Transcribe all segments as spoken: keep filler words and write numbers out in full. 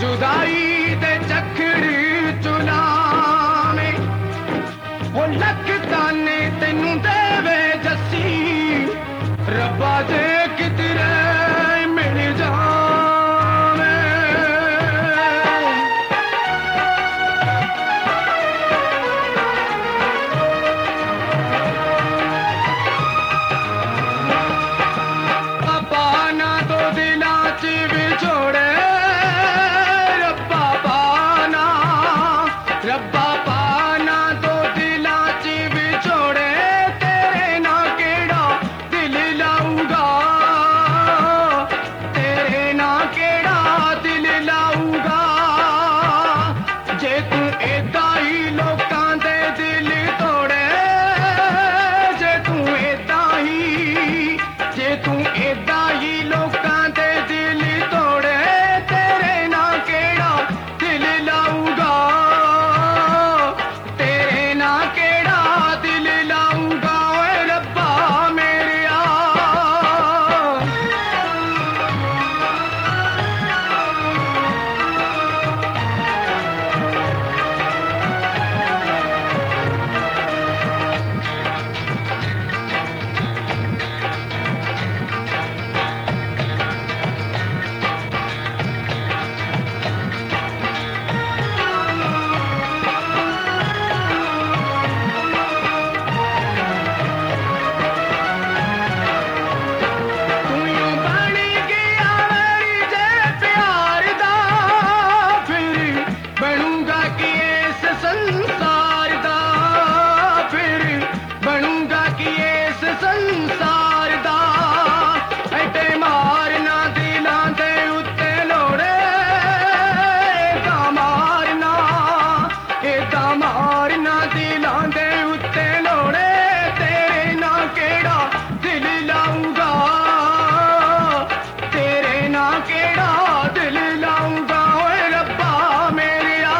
जुदाई दे चक्कर चुलावे वो लख ताने तेनू देवे जसी रब्बा जे कितरे मिल जावे पापा ना तो दिला च विछोड़े रब्बा पाना रब्बा पाना तो दिला च विछोड़े तेरे ना केड़ा दिल लाऊगा तेरे ना केड़ा दिल लाऊगा जे तू एदा ही लोकां दे दिल तोड़े जे तू एदा ही जे तू एदा ही लोकां दे दिल तोड़े तेरे ना केड़ा दिल लाऊगा तेरे ना केड़ा दिल लाऊगा ओए रब्बा मेरेया ਤੂੰ ਯੂੰ ਬਣ ਗਿਆ ਮੇਰੀ ਜੇ ਪਿਆਰ ਦਾ ਫਿਰ ਬਣੂਗਾ ਕੀ ਇਸ ਸੰਸਾਰ ਦਾ ਫਿਰ ਬਣੂਗਾ ਕੀ ਇਸ ਸੰਸਾਰ ਦਾ ਐਡੇ ਮਾਰਨਾ ਦਿਲਾਂ ਦੇ ਉੱਤੇ ਲੋੜੇ ਏਦਾਂ ਮਾਰਨਾ ਏਦਾਂ ਮਾਰਨਾ ਦਿਲਾਂ ਦੇ ਉੱਤੇ ਲੋੜੇ ਤੇਰੇ ਨਾ ਕਿਹੜਾ ਦਿਲ ਲਾਊਗਾ ਤੇਰੇ ਨਾ ਕਿਹੜਾ ਦਿਲ ਲਾਊਗਾ ਓਏ ਰੱਬਾ ਮੇਰਿਆ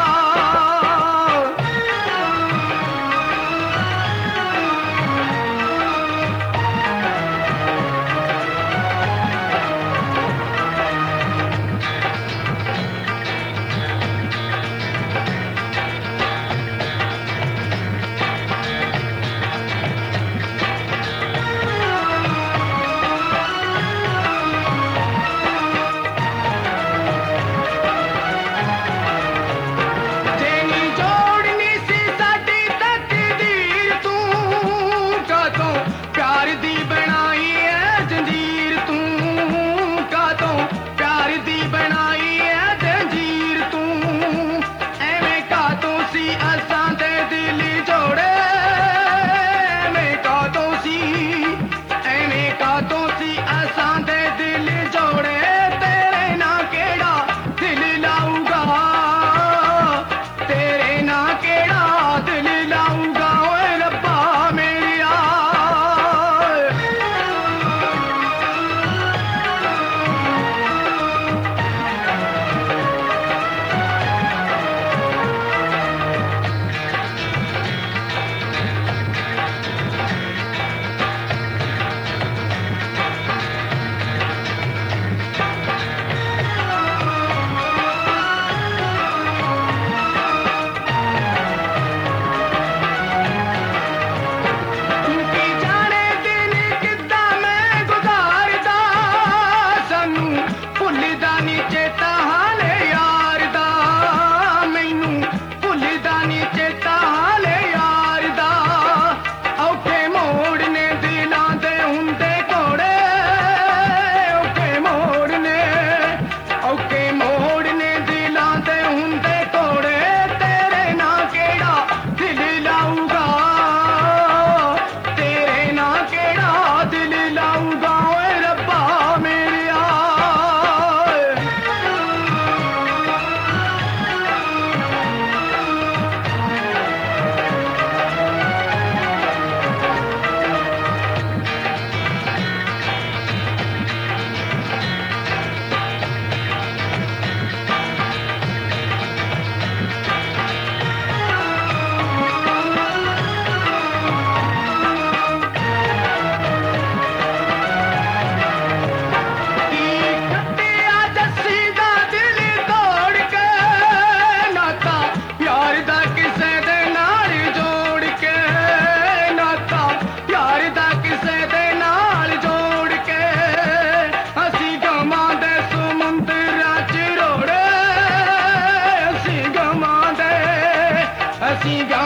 ਅਸੀਂ